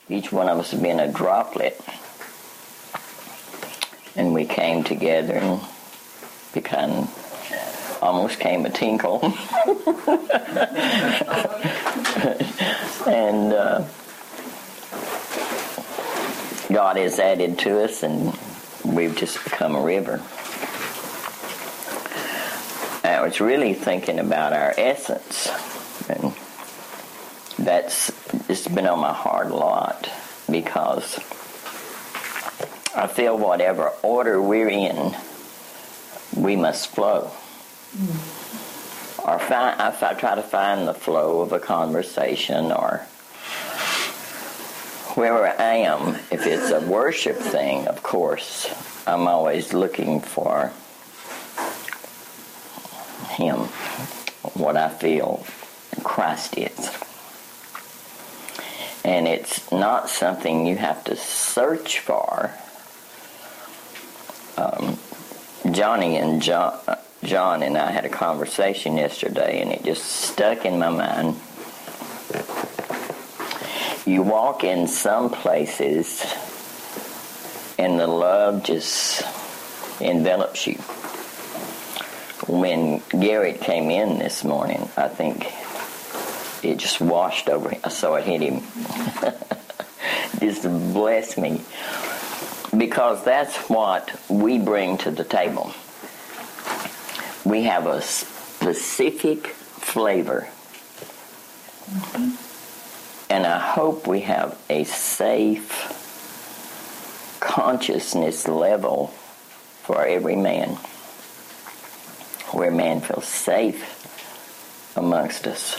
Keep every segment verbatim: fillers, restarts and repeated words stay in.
each one of us being a droplet. And we came together and became, almost came a tinkle. and uh, God has added to us, and we've just become a river. I was really thinking about our essence, and that's it's been on my heart a lot, because I feel whatever order we're in, we must flow. Mm. Or find, if I try to find the flow of a conversation, or wherever I am, if it's a worship thing, of course, I'm always looking for Him, what I feel Christ is. And it's not something you have to search for. Um, Johnny and John, uh, John and I had a conversation yesterday, and it just stuck in my mind. You walk in some places, and the love just envelops you. When Garrett came in this morning, I think it just washed over him. I saw it hit him. Just blessed me. Because that's what we bring to the table. We have a specific flavor. Mm-hmm. And I hope we have a safe consciousness level for every man, where man feels safe amongst us.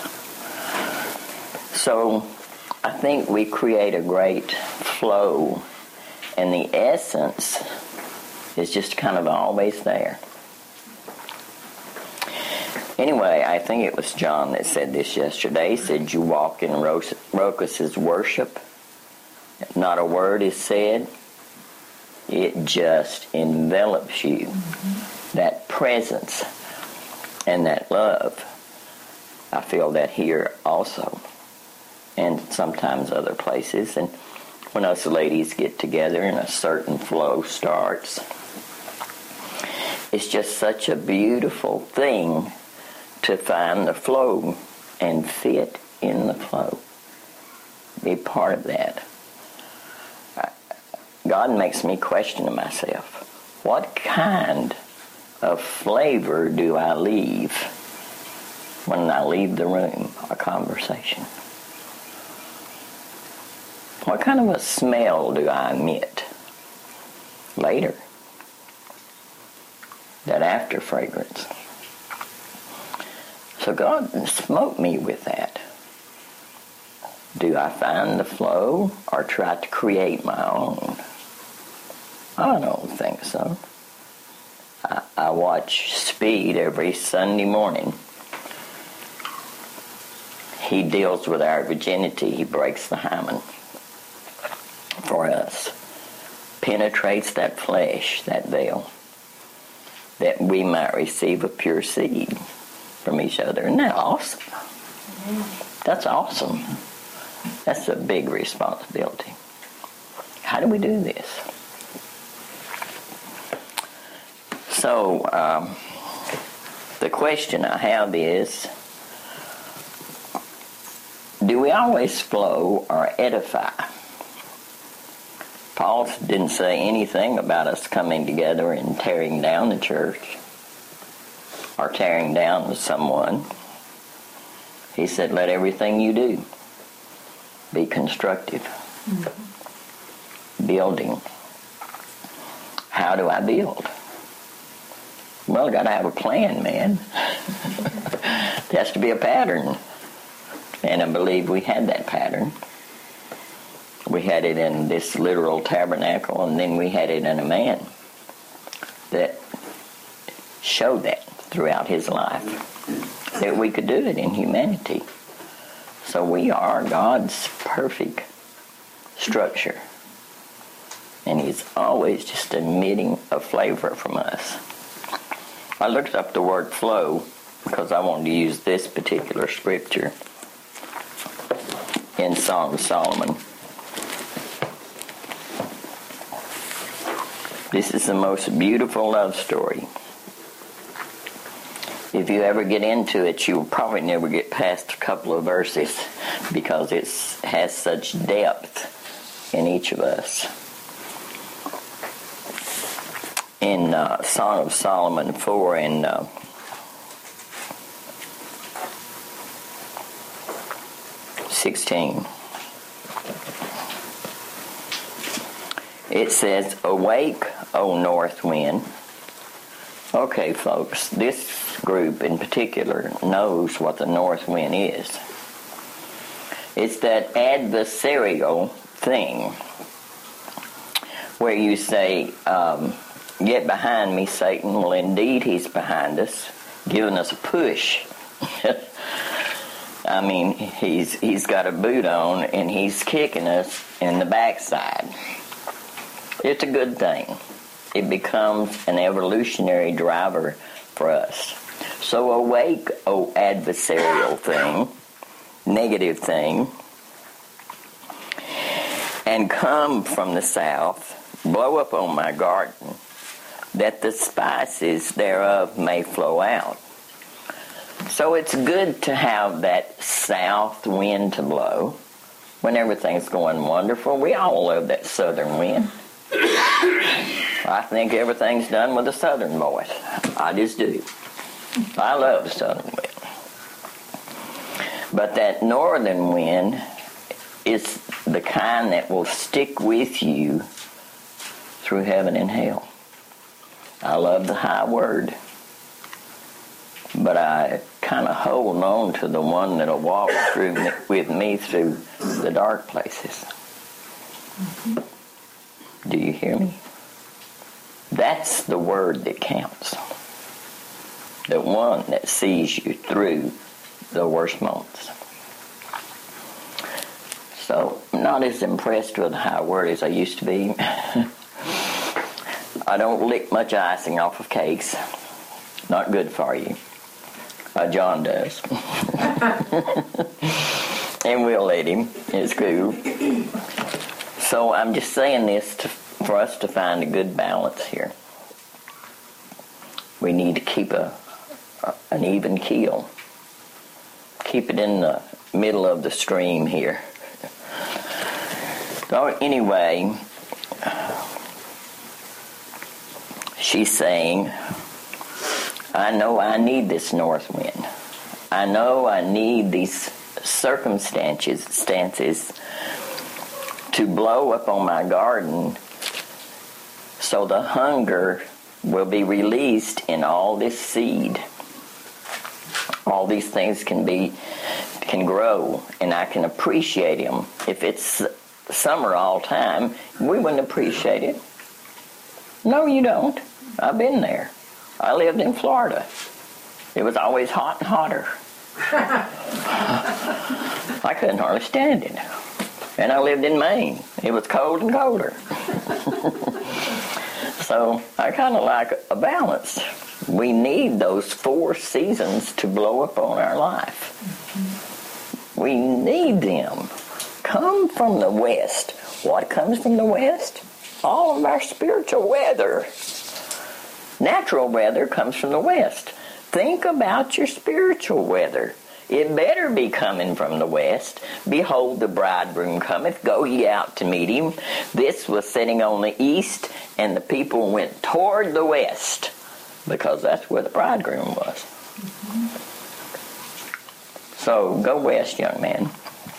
So I think we create a great flow, and the essence is just kind of always there. Anyway, I think it was John that said this yesterday. He said, you walk in Rokus's worship, not a word is said. It just envelops you. Mm-hmm. That presence and that love. I feel that here also, and sometimes other places. And when us ladies get together and a certain flow starts, it's just such a beautiful thing to find the flow and fit in the flow. Be part of that. God makes me question myself. What kind of flavor do I leave when I leave the room, a conversation? What kind of a smell do I emit later? That after fragrance. So God smote me with that. Do I find the flow or try to create my own? I don't think so. I, I watch Speed every Sunday morning. He deals with our virginity. He breaks the hymen for us. Penetrates that flesh, that veil, that we might receive a pure seed from each other. Isn't that awesome? That's awesome. That's a big responsibility. How do we do this? So, um, the question I have is, do we always flow or edify? Paul didn't say anything about us coming together and tearing down the church or tearing down someone. He said, let everything you do be constructive. Mm-hmm. Building. How do I build? Well, I got to have a plan, man. There has to be a pattern. And I believe we had that pattern. We had it in this literal tabernacle, and then we had it in a man that showed that throughout his life, that we could do it in humanity. So we are God's perfect structure, and He's always just emitting a flavor from us. I looked up the word flow because I wanted to use this particular scripture in Song of Solomon. This is the most beautiful love story. If you ever get into it, you'll probably never get past a couple of verses because it has such depth in each of us. In uh, Song of Solomon four and uh, sixteen, it says, "Awake, O north wind." Okay, folks, this group in particular knows what the north wind is. It's that adversarial thing where you say, um, "Get behind me, Satan." Well, indeed, he's behind us, giving us a push. I mean, he's he's got a boot on, and he's kicking us in the backside. It's a good thing. It becomes an evolutionary driver for us. So awake, O adversarial thing, negative thing, and come from the south, blow up on my garden, that the spices thereof may flow out. So it's good to have that south wind to blow when everything's going wonderful. We all love that southern wind. I think everything's done with a southern voice. I just do. I love the southern wind. But that northern wind is the kind that will stick with you through heaven and hell. I love the high word, but I kind of hold on to the one that'll walk through me, with me through the dark places. Mm-hmm. Do you hear me? That's the word that counts. The one that sees you through the worst moments. So, I'm not as impressed with the high word as I used to be. I don't lick much icing off of cakes. Not good for you. Uh, John does. And we'll let him. It's cool. So I'm just saying this to, for us to find a good balance here. We need to keep a, a an even keel. Keep it in the middle of the stream here. So anyway, she's saying, I know I need this north wind. I know I need these circumstances stances to blow up on my garden so the hunger will be released in all this seed. All these things can be can grow, and I can appreciate them. If it's summer all time, we wouldn't appreciate it. No, you don't. I've been there. I lived in Florida. It was always hot and hotter. I couldn't hardly stand it. And I lived in Maine. It was cold and colder. So I kind of like a balance. We need those four seasons to blow up on our life. We need them. Come from the west. What comes from the west? All of our spiritual weather. Natural weather comes from the west. Think about your spiritual weather. It better be coming from the west. Behold, the bridegroom cometh. Go ye out to meet him. This was sitting on the east, and the people went toward the west, because that's where the bridegroom was. Mm-hmm. So, go west, young man.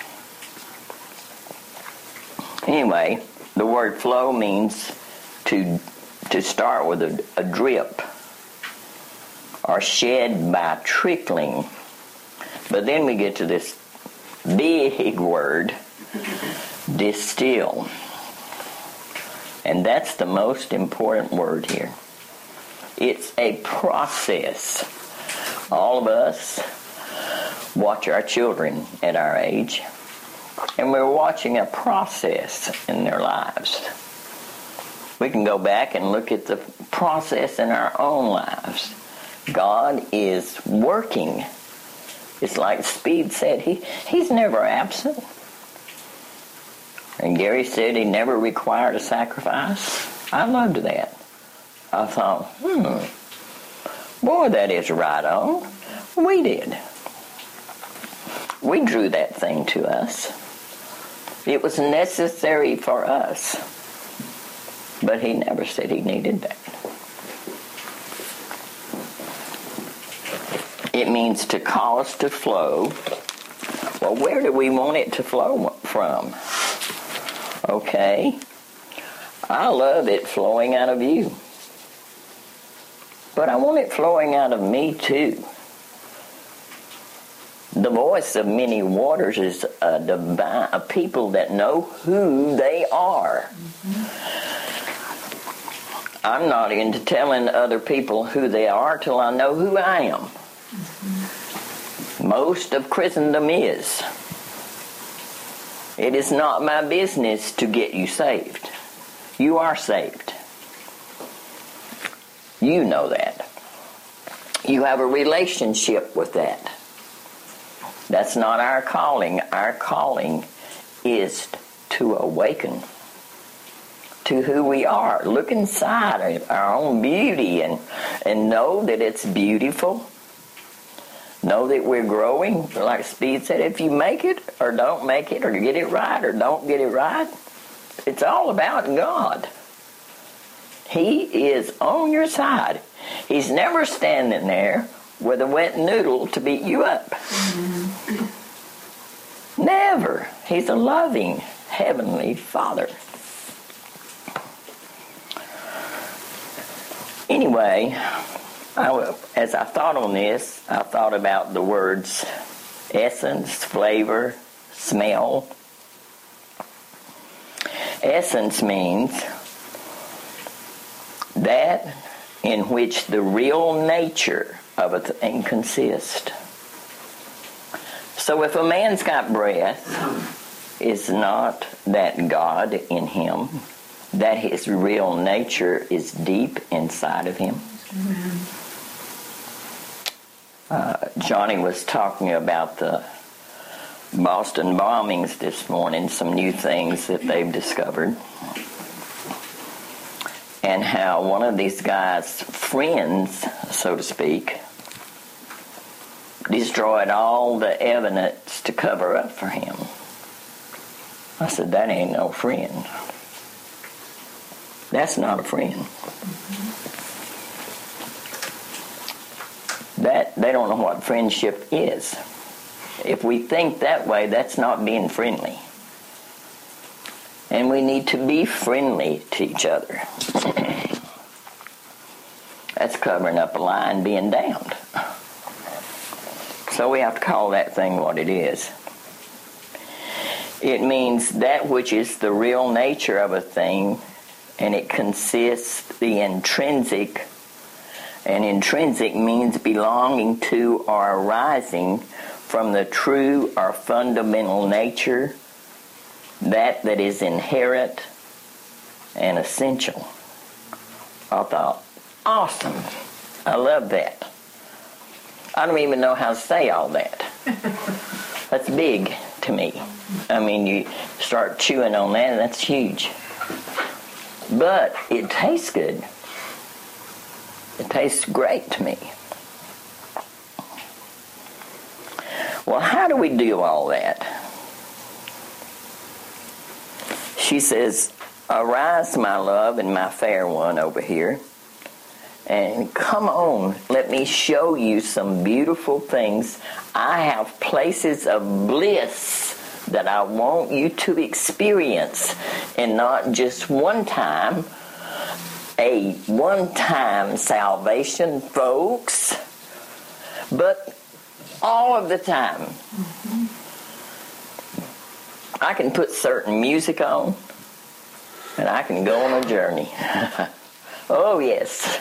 Anyway, the word flow means to to start with a, a drip, or shed by trickling. But then we get to this big word, distill. And that's the most important word here. It's a process. All of us watch our children at our age, and we're watching a process in their lives. We can go back and look at the process in our own lives. God is working. It's like Speed said, he, he's never absent. And Gary said he never required a sacrifice. I loved that. I thought, hmm, boy, that is right on. We did. We drew that thing to us. It was necessary for us. But he never said he needed that. It means to cause to flow. Well, where do we want it to flow from? Okay. I love it flowing out of you. But I want it flowing out of me too. The voice of many waters is a, divine, a people that know who they are. Mm-hmm. I'm not into telling other people who they are till I know who I am. Mm-hmm. Most of Christendom is. It is not my business to get you saved. You are saved. You know that. You have a relationship with that. That's not our calling. Our calling is to awaken to who we are. Look inside our own beauty and, and know that it's beautiful. Know that we're growing. Like Speed said, if you make it or don't make it or get it right or don't get it right, it's all about God. He is on your side. He's never standing there with a wet noodle to beat you up. Mm-hmm. Never. He's a loving Heavenly Father. Anyway, I, as I thought on this, I thought about the words essence, flavor, smell. Essence means that in which the real nature of a thing consists. So if a man's got breath, it's not that God in him, that his real nature is deep inside of him. Uh, Johnny was talking about the Boston bombings this morning, some new things that they've discovered. And how one of these guys' friends, so to speak, destroyed all the evidence to cover up for him. I said, that ain't no friend. That's not a friend. Mm-hmm. That they don't know what friendship is. If we think that way, that's not being friendly. And we need to be friendly to each other. That's covering up a lie and being damned. So we have to call that thing what it is. It means that which is the real nature of a thing, and it consists the intrinsic, and intrinsic means belonging to or arising from the true or fundamental nature, that that is inherent and essential. I thought, awesome. I love that. I don't even know how to say all that. That's big to me. I mean, you start chewing on that, and that's huge. But it tastes good. It tastes great to me. Well, how do we do all that? She says, arise, my love, and my fair one over here. And come on, let me show you some beautiful things. I have places of bliss that I want you to experience. And not just one time, a one-time salvation, folks, but all of the time. Mm-hmm. I can put certain music on, and I can go on a journey. Oh, yes.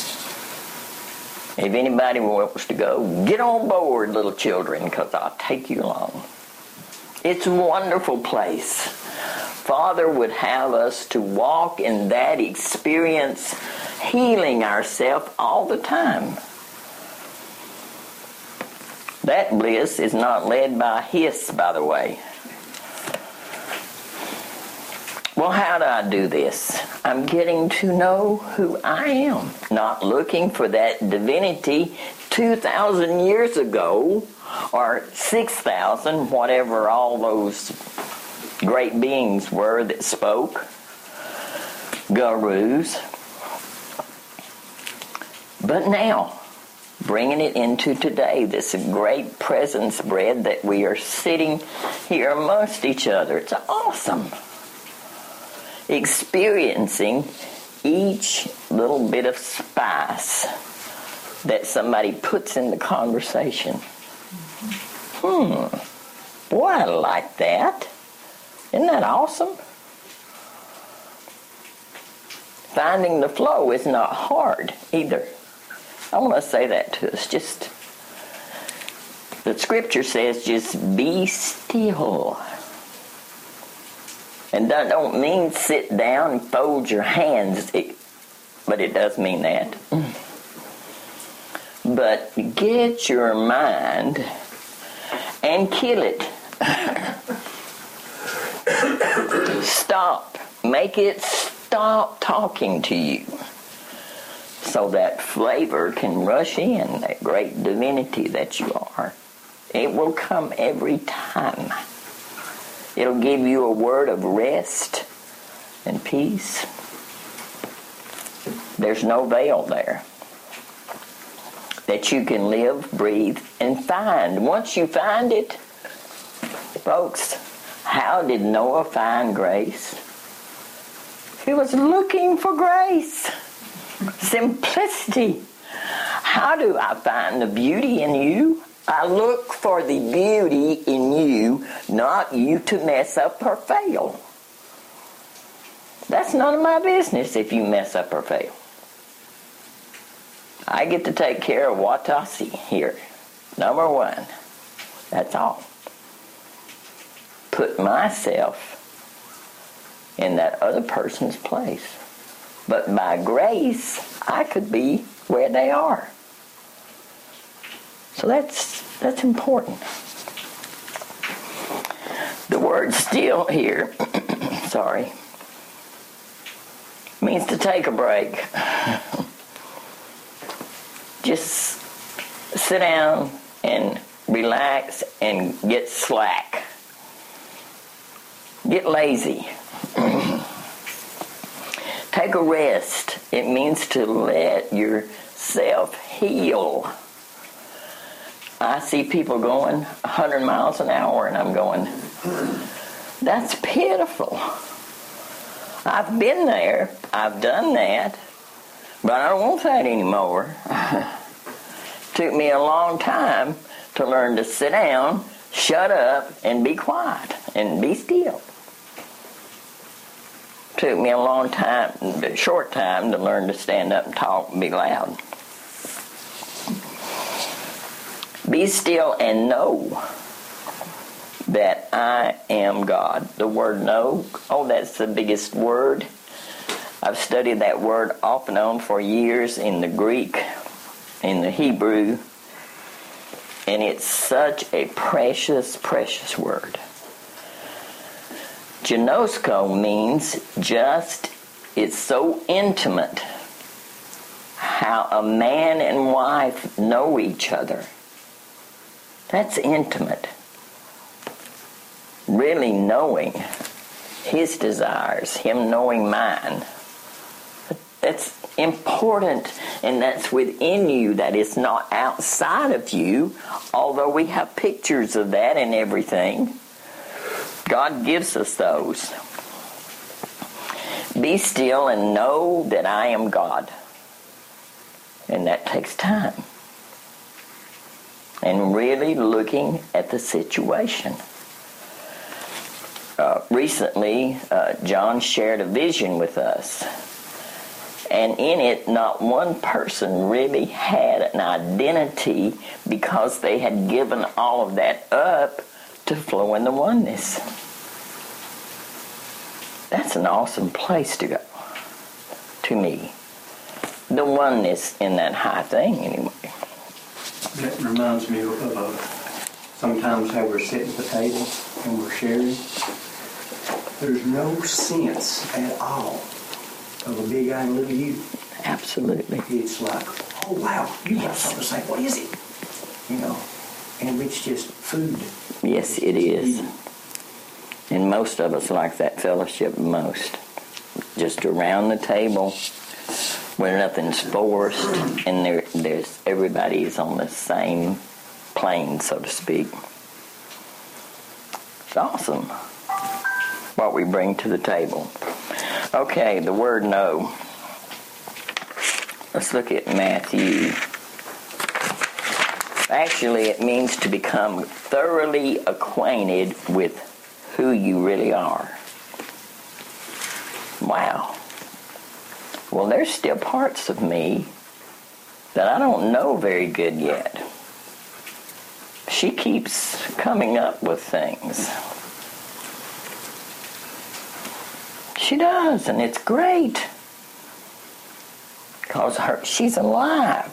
If anybody wants to go, get on board, little children, because I'll take you along. It's a wonderful place. Father would have us to walk in that experience, healing ourselves all the time. That bliss is not led by hiss, by the way. Well, how do I do this? I'm getting to know who I am, not looking for that divinity two thousand years ago or six thousand, whatever all those great beings were that spoke, gurus. But now, bringing it into today, this great presence bread that we are sitting here amongst each other. It's awesome. Experiencing each little bit of spice that somebody puts in the conversation. Hmm. Boy, I like that. Isn't that awesome? Finding the flow is not hard either. I want to say that to us. Just, the scripture says, just be still. And that don't mean sit down and fold your hands, it, but it does mean that. But get your mind and kill it. Stop. Make it stop talking to you. So that flavor can rush in, that great divinity that you are. It will come every time. It'll give you a word of rest and peace. There's no veil there. That you can live, breathe, and find. Once you find it, folks, how did Noah find grace? He was looking for grace. Simplicity. How do I find the beauty in you? I look for the beauty in you, not you to mess up or fail. That's none of my business if you mess up or fail. I get to take care of what I see here. Number one. That's all. Put myself in that other person's place. But by grace, I could be where they are. So that's that's important. The word still here, sorry, means to take a break. Just sit down and relax and get slack. Get lazy. Take a rest. It means to let yourself heal. I see people going one hundred miles an hour and I'm going, that's pitiful. I've been there. I've done that. But I don't want that anymore. Took me a long time to learn to sit down, shut up, and be quiet and be still. Took me a long time, a short time to learn to stand up and talk and be loud. Be still and know that I am God. The word know, oh, that's the biggest word. I've studied that word off and on for years in the Greek, in the Hebrew, and it's such a precious, precious word. Gnosko means just, it's so intimate how a man and wife know each other. That's intimate. Really knowing his desires, him knowing mine. That's important, and that's within you. That is not outside of you, although we have pictures of that and everything. God gives us those. Be still and know that I am God. And that takes time. And really looking at the situation. Uh, recently, uh, John shared a vision with us. And in it, not one person really had an identity because they had given all of that up to flow in the oneness. That's an awesome place to go, to me. The oneness in that high thing, anyway. That reminds me of uh, sometimes how we're sitting at the table and we're sharing. there's no sense at all of a big I and little U. Absolutely. It's like, oh wow, you got something to say. What is it? You know, and it's just food. Yes, it is. And most of us like that fellowship most. Just around the table where nothing's forced and there, there's everybody is on the same plane, so to speak. It's awesome what we bring to the table. Okay, the word know. Let's look at Matthew. Actually, it means to become thoroughly acquainted with who you really are. Wow. Well, there's still parts of me that I don't know very good yet. She keeps coming up with things. She does, and it's great. Because her, she's alive.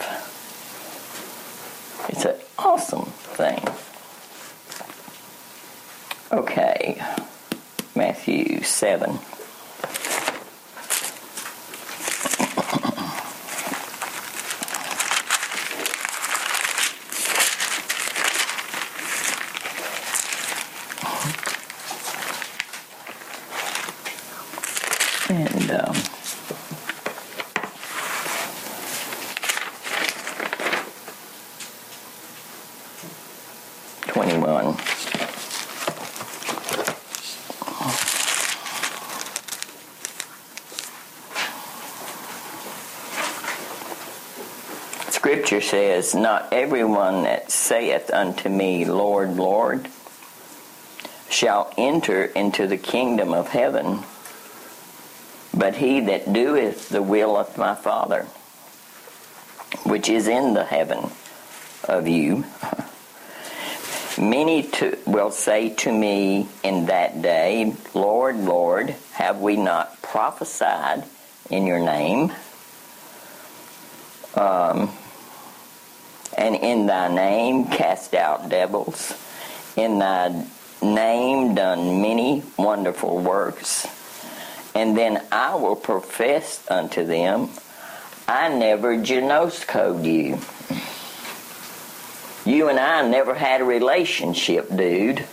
It's an awesome thing. Okay, Matthew seven. And um, twenty-one. Scripture says, "Not everyone that saith unto me, Lord, Lord, shall enter into the kingdom of heaven, but he that doeth the will of my Father, which is in the heaven of you. Many to, will say to me in that day, Lord, Lord, have we not prophesied in your name? Um, and in thy name cast out devils, in thy name done many wonderful works. And then I will profess unto them, I never gnoscode you." You and I never had a relationship, dude.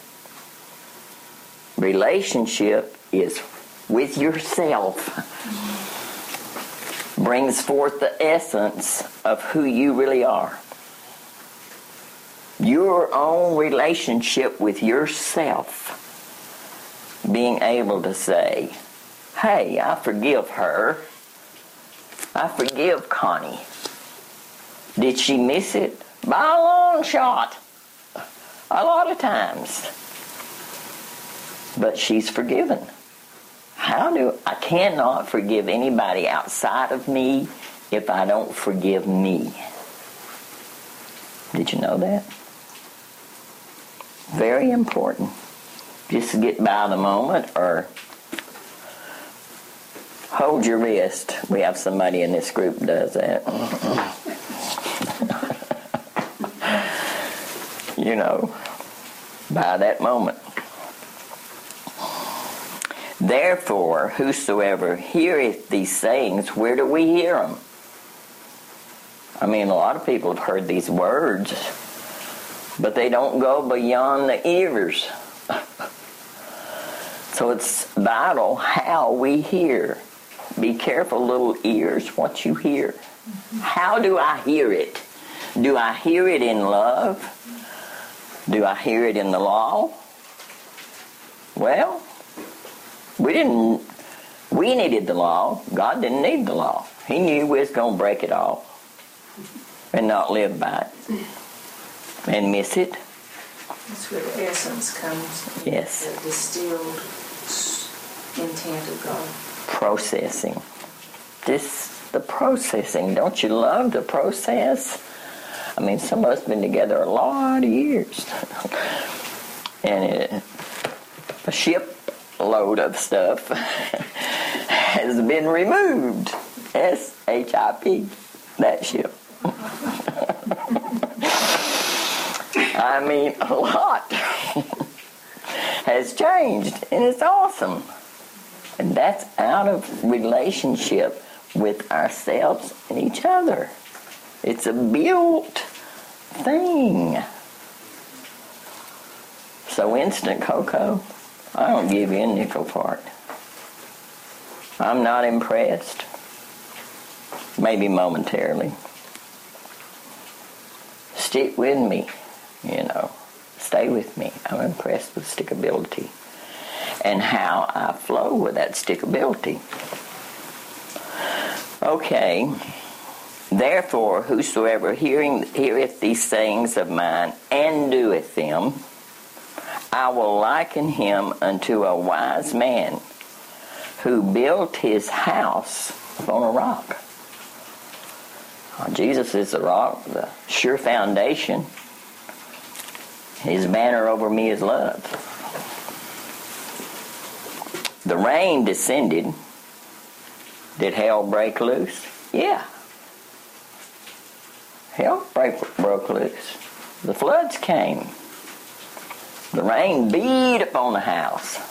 Relationship is with yourself. Brings forth the essence of who you really are. Your own relationship with yourself. Being able to say, hey, I forgive her. I forgive Connie. Did she miss it? By a long shot. A lot of times. But she's forgiven. How do I cannot forgive anybody outside of me if I don't forgive me. Did you know that? Very important. Just to get by the moment or hold your wrist. We have somebody in this group that does that. You know, by that moment. Therefore, whosoever heareth these sayings, where do we hear them? I mean, a lot of people have heard these words, but they don't go beyond the ears. So it's vital how we hear. Be careful, little ears, what you hear. How do I hear it? Do I hear it in love? Do I hear it in the law? Well, we didn't, we needed the law. God didn't need the law. He knew we was going to break it all and not live by it and miss it. That's where the essence comes. Yes. The distilled intent of God. Processing. This, the processing. Don't you love the process? I mean, some of us been together a lot of years. And it, a shipload of stuff has been removed. S H I P. That ship. I mean, a lot has changed, and it's awesome. And that's out of relationship with ourselves and each other. It's a built thing. So Instant Cocoa, I don't give you a nickel for it. I'm not impressed. Maybe momentarily. Stick with me, you know. Stay with me. I'm impressed with stickability and how I flow with that stickability. Okay. Therefore, whosoever hearing heareth these sayings of mine and doeth them, I will liken him unto a wise man who built his house upon a rock. Well, Jesus is the rock, the sure foundation. His banner over me is love. The rain descended. Did hell break loose? Yeah. Hell break, broke loose. The floods came. The rain beat upon the house.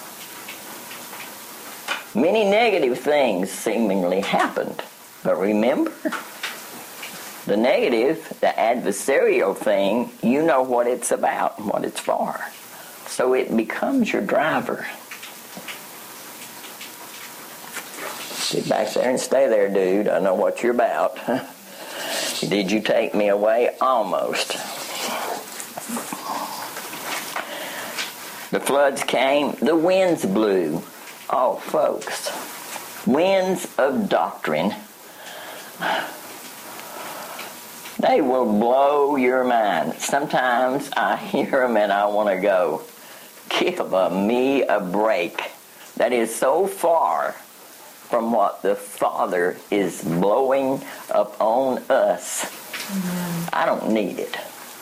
Many negative things seemingly happened. But remember, the negative, the adversarial thing, you know what it's about and what it's for. So it becomes your driver. Get back there and stay there, dude. I know what you're about. Did you take me away? Almost. The floods came. The winds blew. Oh, folks. Winds of doctrine. They will blow your mind. Sometimes I hear them and I want to go, give a, me a break. That is so far from what the Father is blowing upon us. Mm-hmm. I don't need it.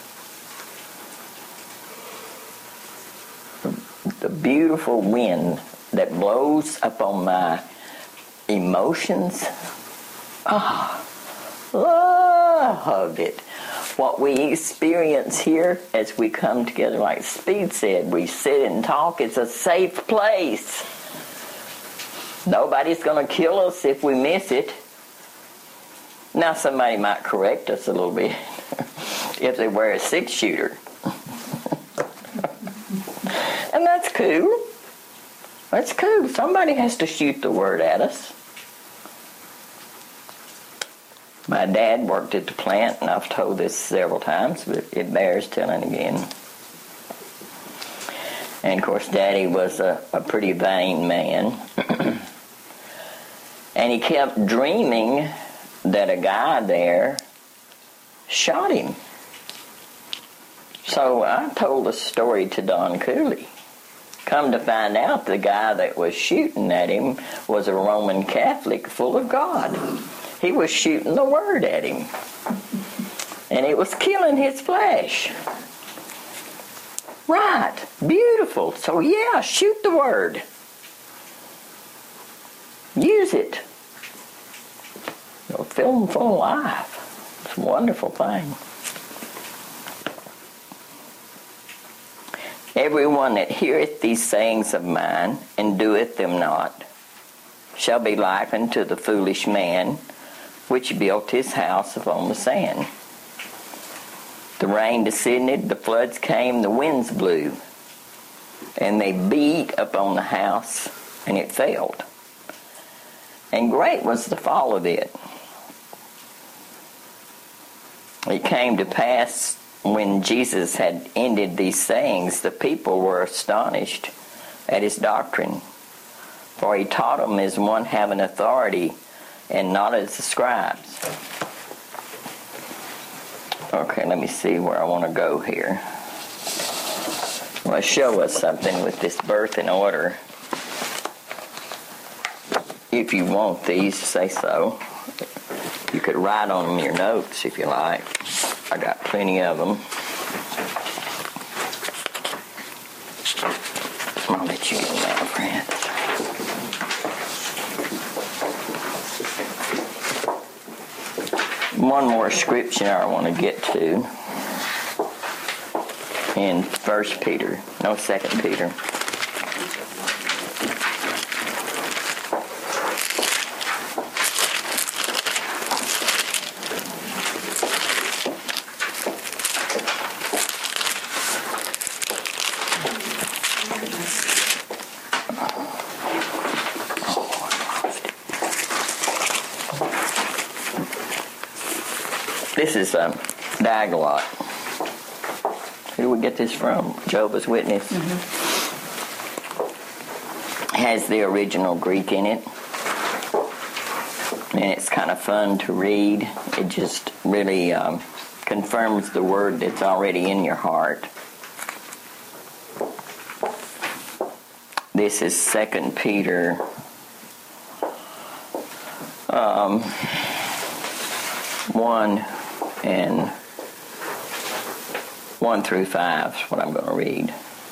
The beautiful wind that blows upon my emotions. Ah, oh, love it. What we experience here as we come together, like Speed said, we sit and talk. It's a safe place. Nobody's going to kill us if we miss it. Now somebody might correct us a little bit if they wear a six-shooter. And that's cool. That's cool. Somebody has to shoot the word at us. My dad worked at the plant, and I've told this several times, but it bears telling again. And, of course, Daddy was a, a pretty vain man. And he kept dreaming that a guy there shot him. So I told a story to Don Cooley. Come to find out, the guy that was shooting at him was a Roman Catholic full of God. He was shooting the word at him. And it was killing his flesh. Right. Beautiful. So yeah, shoot the word. Use it. You'll fill them full of life. It's a wonderful thing. Everyone that heareth these sayings of mine and doeth them not shall be likened to the foolish man which built his house upon the sand. The rain descended, the floods came, the winds blew, and they beat upon the house, and it failed. And great was the fall of it. It came to pass when Jesus had ended these sayings, the people were astonished at his doctrine. For he taught them as one having authority and not as the scribes. Okay, let me see where I want to go here. I want to show us something with this birth in order. If you want these, say so. You could write on them your notes if you like. I got plenty of them. I'll let you get them out, friends. One more scripture I want to get to in First Peter, no Second Peter. This is um, Dagalot. Who do we get this from? Jehovah's Witness. Mm-hmm. Has the original Greek in it. And it's kind of fun to read. It just really um, confirms the word that's already in your heart. This is Second Peter um, one and one through five is what I'm going to read.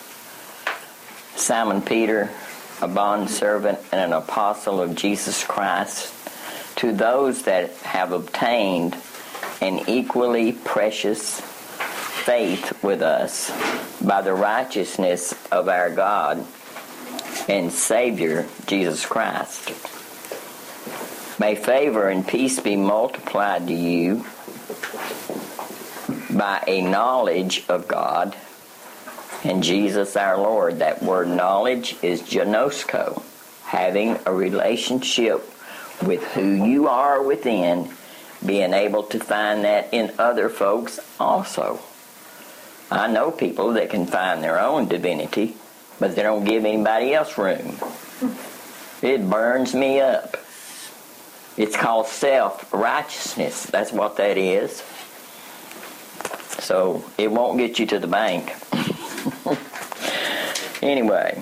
Simon Peter, a bondservant and an apostle of Jesus Christ, to those that have obtained an equally precious faith with us by the righteousness of our God and Savior, Jesus Christ. May favor and peace be multiplied to you by a knowledge of God and Jesus our Lord. That word knowledge is gnosko, having a relationship with who you are within, being able to find that in other folks also. I know people that can find their own divinity, but they don't give anybody else room. It burns me up. It's called self-righteousness. That's what that is. So it won't get you to the bank. Anyway.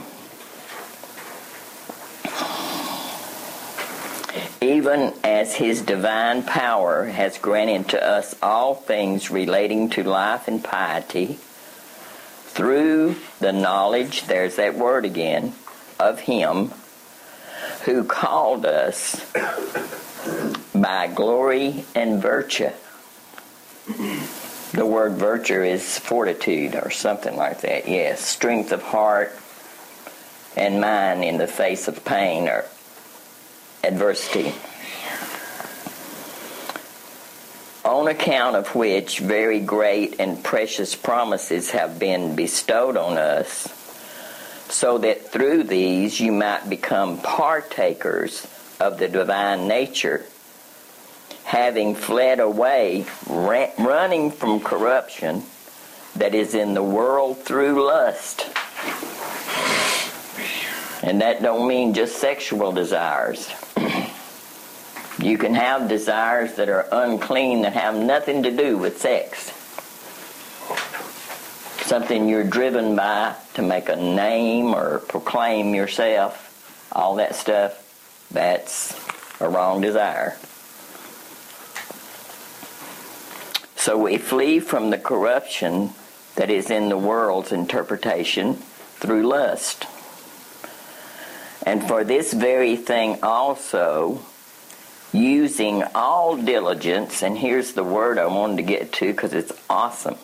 Even as his divine power has granted to us all things relating to life and piety, through the knowledge, there's that word again, of him who called us by glory and virtue. The word virtue is fortitude or something like that, yes. Strength of heart and mind in the face of pain or adversity. On account of which very great and precious promises have been bestowed on us, so that through these you might become partakers of the divine nature, having fled away, running from corruption that is in the world through lust. And that don't mean just sexual desires. You can have desires that are unclean that have nothing to do with sex. Something you're driven by to make a name or proclaim yourself, all that stuff, that's a wrong desire. So we flee from the corruption that is in the world's interpretation through lust. And for this very thing also, using all diligence, and here's the word I wanted to get to because it's awesome.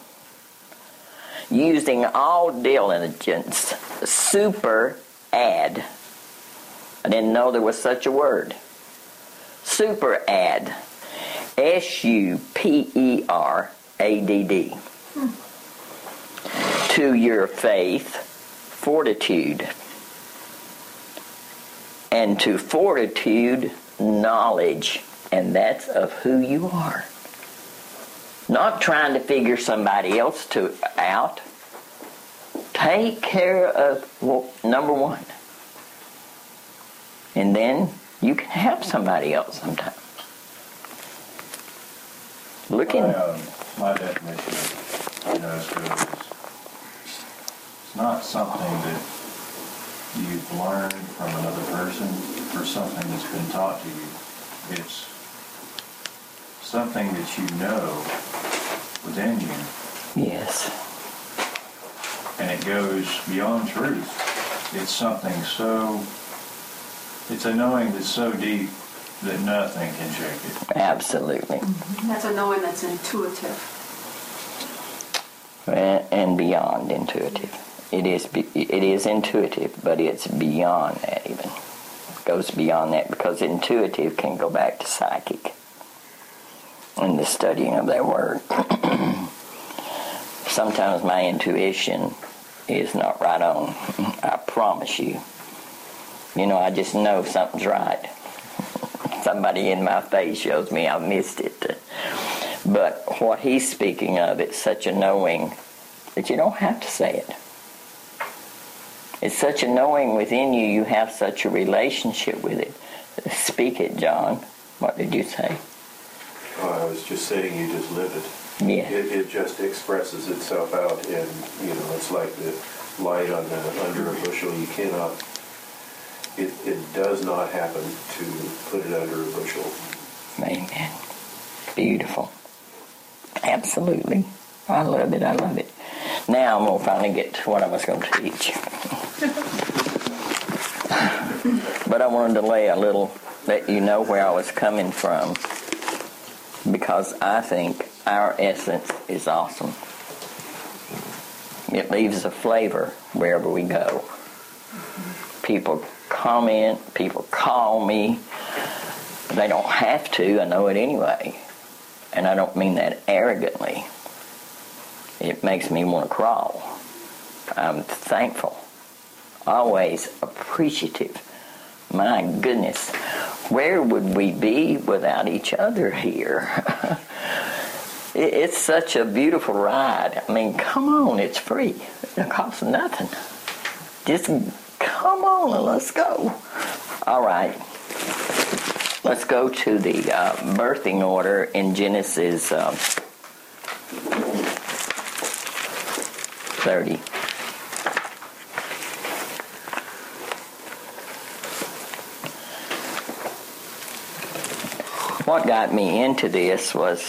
Using all diligence, super add. I didn't know there was such a word. Super add. S U P E R A D D. Hmm. To your faith, fortitude. And to fortitude, knowledge. And that's of who you are. Not trying to figure somebody else to out. Take care of, well, number one. And then you can help somebody else sometime. Looking. My, um, my definition of gnosko is it's not something that you've learned from another person or something that's been taught to you. It's something that you know within you. Yes. And it goes beyond truth. It's something so, it's a knowing that's so deep that nothing can shake it. Absolutely. Mm-hmm. That's a knowing that's intuitive. And, and beyond intuitive. It is it is intuitive, but it's beyond that even. It goes beyond that because intuitive can go back to psychic and the studying of that word. Sometimes my intuition is not right on. I promise you. You know, I just know something's right. Somebody in my face shows me I missed it. But what he's speaking of, it's such a knowing that you don't have to say it. It's such a knowing within you, you have such a relationship with it. Speak it, John. What did you say? Oh, I was just saying you just live it. Yeah. It, it just expresses itself out, and, you know, it's like the light on the, under a bushel. You cannot, it, it does not happen to put it under a bushel. Amen. Beautiful. Absolutely. I love it. I love it. Now I'm going to finally get to what I was going to teach. But I wanted to lay a little, let you know where I was coming from, because I think our essence is awesome. It leaves a flavor wherever we go. People comment, people call me. They don't have to, I know it anyway. And I don't mean that arrogantly. It makes me want to crawl. I'm thankful. Always appreciative. My goodness, where would we be without each other here? It's such a beautiful ride. I mean, come on, it's free. It costs nothing. Just come on and let's go. All right. Let's go to the uh, birthing order in Genesis uh, thirty. What got me into this was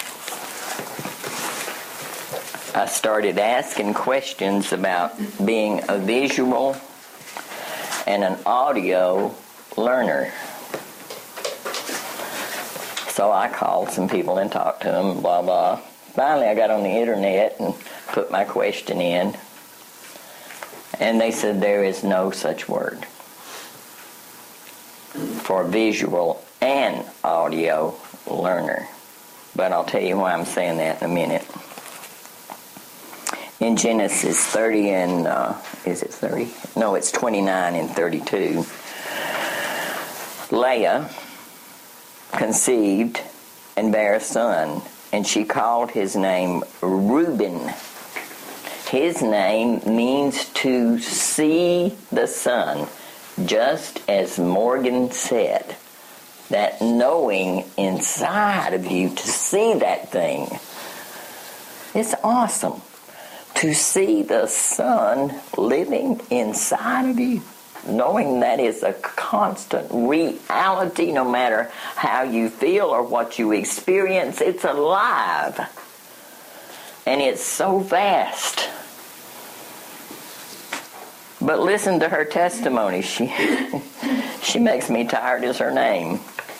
I started asking questions about being a visual and an audio learner. So I called some people and talked to them, blah, blah. Finally, I got on the internet and put my question in. And they said there is no such word for visual and audio learner. But I'll tell you why I'm saying that in a minute. In Genesis thirty and, uh, is it thirty? No, it's twenty-nine and thirty-two. Leah conceived and bare a son, and she called his name Reuben. His name means to see the sun, just as Morgan said. That knowing inside of you to see that thing. It's awesome. To see the sun living inside of you. Knowing that is a constant reality, no matter how you feel or what you experience, it's alive. And it's so vast. But listen to her testimony. She, she makes me tired as her name.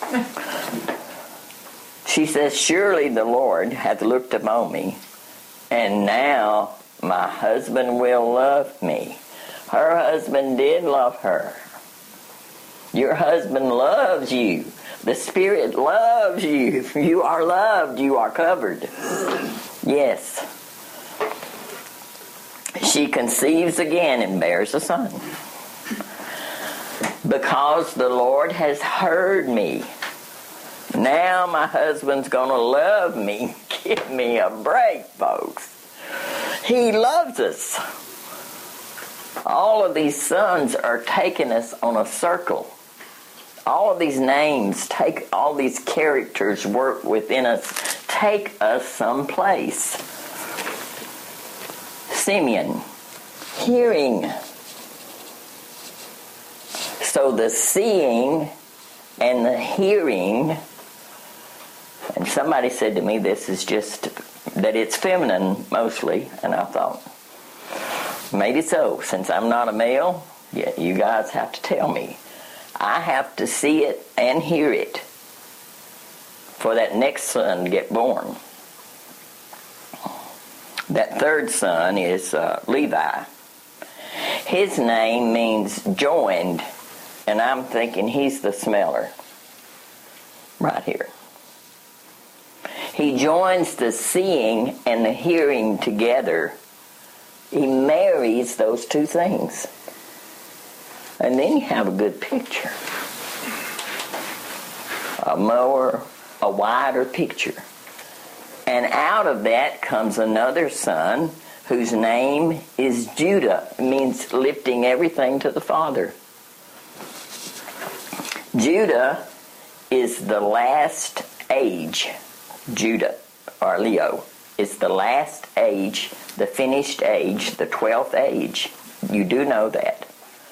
She says, surely the Lord hath looked upon me, and now my husband will love me. Her husband did love her. Your husband loves you. The Spirit loves you. You are loved. You are covered. Yes. She conceives again and bears a son. Because the Lord has heard me. Now my husband's going to love me. Give me a break, folks. He loves us. All of these sons are taking us on a circle. All of these names, take all these characters work within us, take us someplace. Simeon, hearing. So the seeing and the hearing, and somebody said to me this is just, that it's feminine mostly, and I thought, maybe so. Since I'm not a male, yeah, you guys have to tell me. I have to see it and hear it for that next son to get born. That third son is uh, Levi. His name means joined, and I'm thinking he's the smeller. Right here. He joins the seeing and the hearing together. He marries those two things. And then you have a good picture. A more, a wider picture. And out of that comes another son whose name is Judah. It means lifting everything to the Father. Judah is the last age. Judah, or Leo, is the last age, the finished age, the twelfth age. You do know that.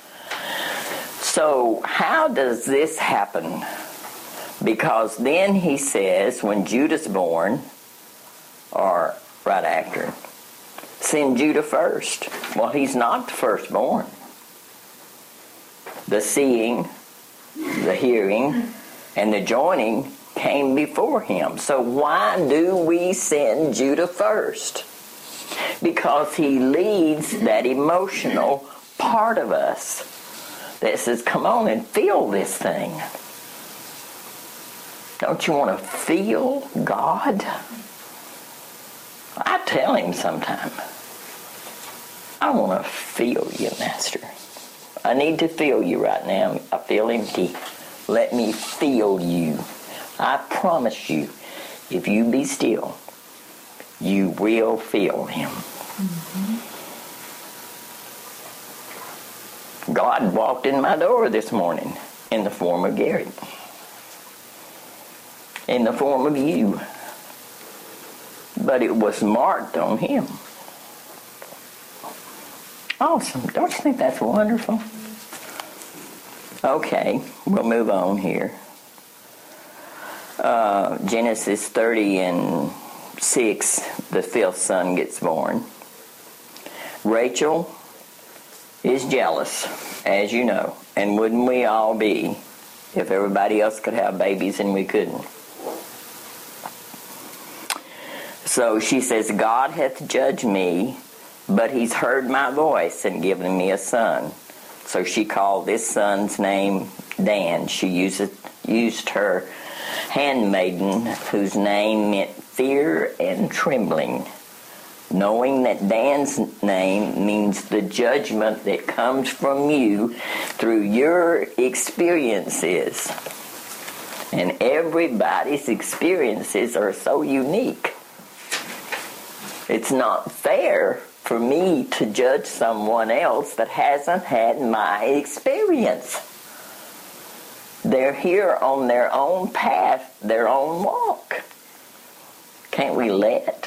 So how does this happen? Because then he says, when Judah's born, or right after, send Judah first. Well, he's not the firstborn. The seeing, the hearing, and the joining came before him. So why do we send Judah first? Because he leads that emotional part of us that says, come on and feel this thing. Don't you want to feel God? I tell him sometime, I want to feel you, Master. I need to feel you right now. I feel empty. Let me feel you. I promise you, if you be still, you will feel him. Mm-hmm. God walked in my door this morning in the form of Gary. In the form of you. But it was marked on him. Awesome. Don't you think that's wonderful? Okay, we'll move on here. Uh, Genesis thirty and six, the fifth son gets born. Rachel is jealous, as you know. And wouldn't we all be if everybody else could have babies and we couldn't? So she says, God hath judged me, but he's heard my voice and given me a son. So she called this son's name Dan. She used, used her handmaiden, whose name meant fear and trembling, knowing that Dan's name means the judgment that comes from you through your experiences. And everybody's experiences are so unique. It's not fair for me to judge someone else that hasn't had my experience. They're here on their own path, their own walk. Can't we let?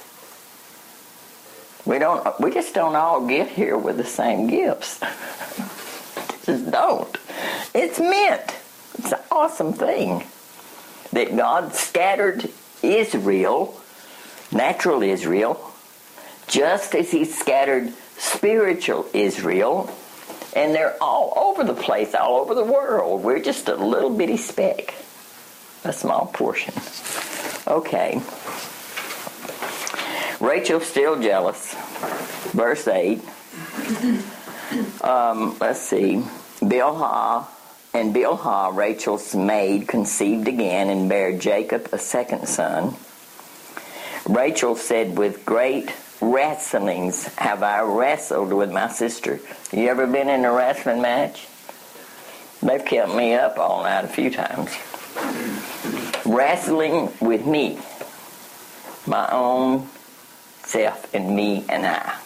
We don't. We just don't all get here with the same gifts. Just don't. It's meant. It's an awesome thing that God scattered Israel, natural Israel, just as he scattered spiritual Israel, and they're all over the place, all over the world. We're just a little bitty speck, a small portion. Okay. Rachel's still jealous. Verse eight. Um, let's see. Bilhah and Bilhah, Rachel's maid, conceived again and bare Jacob a second son. Rachel said, with great wrestlings have I wrestled with my sister. You ever been in a wrestling match? They've kept me up all night a few times. Wrestling with me, my own self and me and I.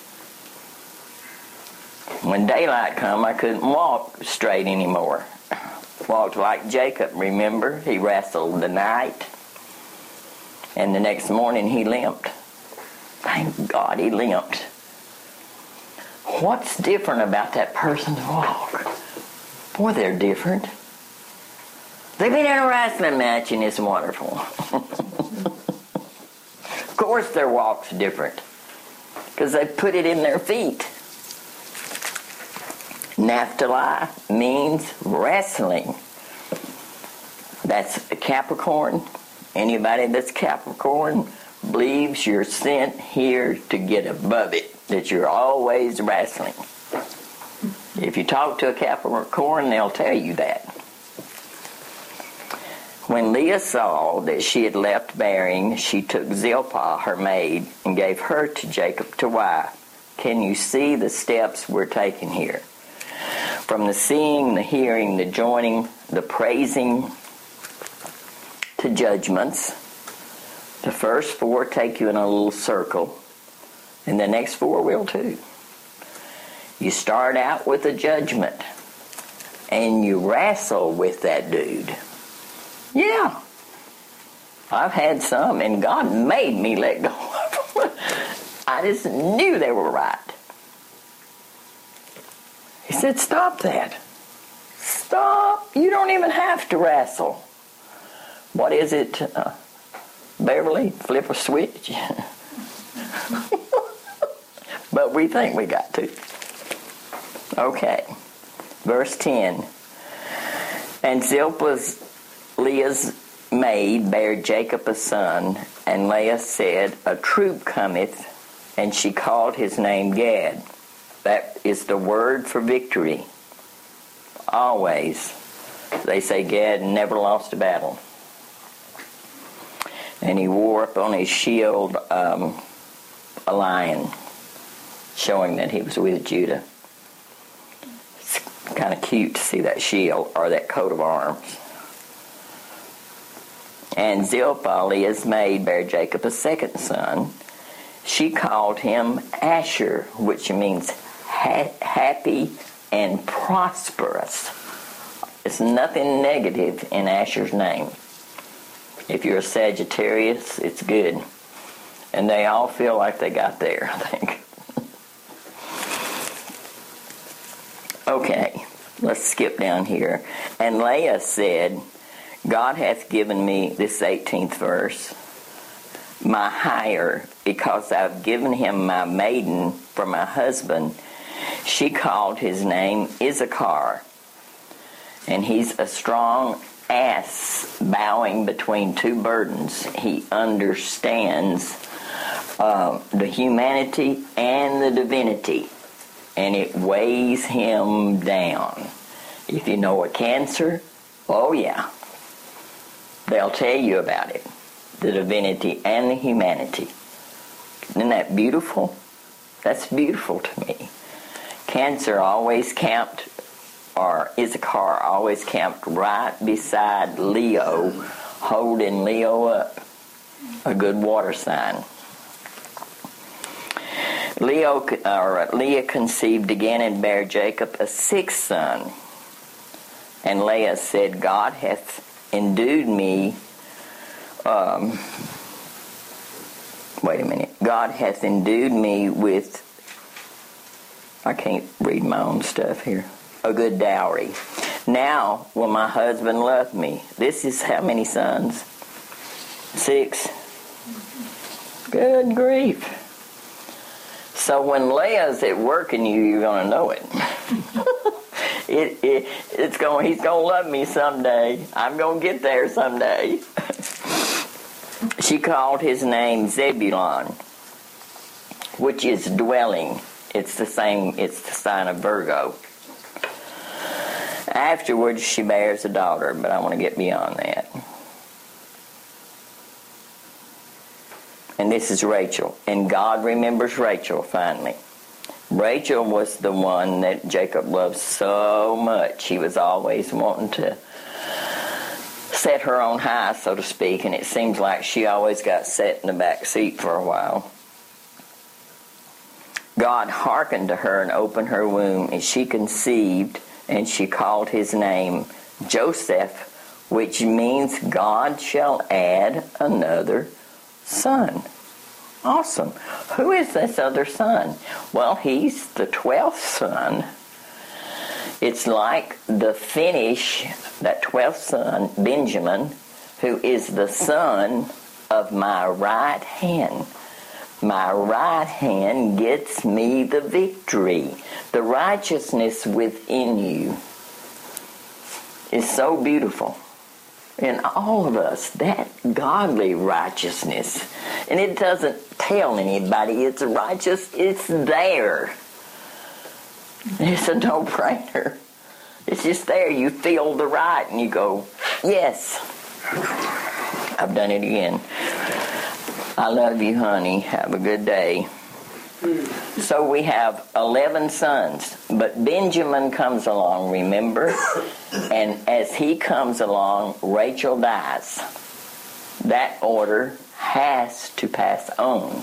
When daylight come, I couldn't walk straight anymore. Walked like Jacob, remember? He wrestled the night. And the next morning he limped. Thank God he limped. What's different about that person's walk? Boy, they're different. They've been in a wrestling match and it's wonderful. Of course their walk's different, because they put it in their feet. Naphtali means wrestling. That's Capricorn. Anybody that's Capricorn believes you're sent here to get above it, that you're always wrestling. If you talk to a Capricorn, they'll tell you that. When Leah saw that she had left bearing, she took Zilpah, her maid, and gave her to Jacob to wife. Can you see the steps we're taking here? From the seeing, the hearing, the joining, the praising, to judgments. The first four take you in a little circle, and the next four will too. You start out with a judgment, and you wrestle with that dude. Yeah. I've had some, and God made me let go of them. I just knew they were right. He said, stop that. Stop. You don't even have to wrestle. What is it, uh, Beverly? Flip a switch? But we think we got to. Okay. Verse ten. And Zilpah's, Leah's maid, bare Jacob a son, and Leah said, a troop cometh, and she called his name Gad. That is the word for victory. Always. They say Gad never lost a battle. And he wore upon his shield um, a lion, showing that he was with Judah. It's kind of cute to see that shield, or that coat of arms. And Zilpah, Leah's maid, bare Jacob a second son. She called him Asher, which means ha- happy and prosperous. There's nothing negative in Asher's name. If you're a Sagittarius, it's good. And they all feel like they got there, I think. Okay, let's skip down here. And Leah said, God hath given me, this eighteenth verse, my hire, because I've given him my maiden for my husband. She called his name Issachar, and he's a strong ass bowing between two burdens. He understands uh, the humanity and the divinity, and it weighs him down. If you know a Cancer, oh yeah, they'll tell you about it. The divinity and the humanity. Isn't that beautiful? That's beautiful to me. Cancer always camped, or Issachar always camped right beside Leo, holding Leo up. A good water sign. Leo, or Leah conceived again and bare Jacob a sixth son. And Leah said, God hath endued me, um, wait a minute, God hath endued me with, I can't read my own stuff here, a good dowry. Now will my husband love me. This is how many sons? Six. Good grief. So when Leah's at work in you, you're going to know it. it, it it's going. He's going to love me someday. I'm going to get there someday. She called his name Zebulon, which is dwelling. It's the same. It's the sign of Virgo. Afterwards, she bears a daughter, but I want to get beyond that. And this is Rachel. And God remembers Rachel finally. Rachel was the one that Jacob loved so much. He was always wanting to set her on high, so to speak, and it seems like she always got set in the back seat for a while. God hearkened to her and opened her womb, and she conceived, and she called his name Joseph, which means God shall add another son. Awesome. Who is this other son? Well, he's the twelfth son. It's like the finish, that twelfth son, Benjamin, who is the son of my right hand. My right hand gets me the victory. The righteousness within you is so beautiful. In all of us, that godly righteousness. And it doesn't tell anybody it's righteous. It's there. It's a no-brainer. It's just there. You feel the right and you go, yes. I've done it again. I love you, honey. Have a good day. So we have eleven sons, but Benjamin comes along, remember? And as he comes along, Rachel dies. That order has to pass on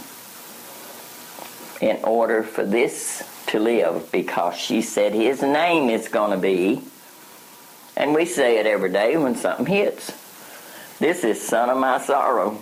in order for this to live, because she said his name is going to be, and we say it every day when something hits, this is son of my sorrow.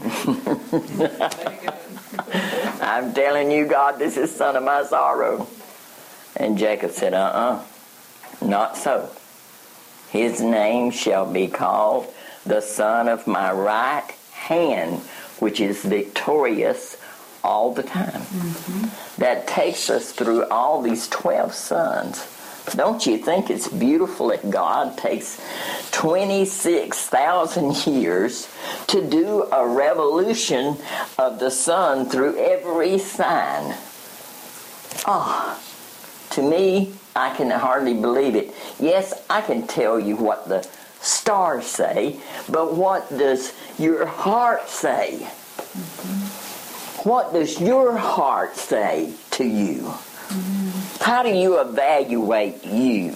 I'm telling you, God, this is son of my sorrow. And Jacob said, uh-uh, not so. His name shall be called the son of my right hand, which is victorious all the time. Mm-hmm. That takes us through all these twelve sons. Don't you think it's beautiful that God takes twenty-six thousand years to do a revolution of the sun through every sign? Ah, oh, to me, I can hardly believe it. Yes, I can tell you what the stars say, but what does your heart say? Mm-hmm. What does your heart say to you? Mm-hmm. How do you evaluate you?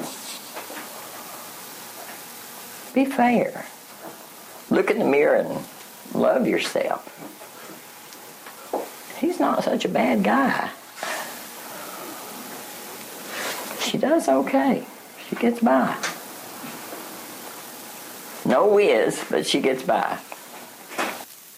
Be fair. Look in the mirror and love yourself. He's not such a bad guy. She does okay. She gets by. No whiz, but she gets by.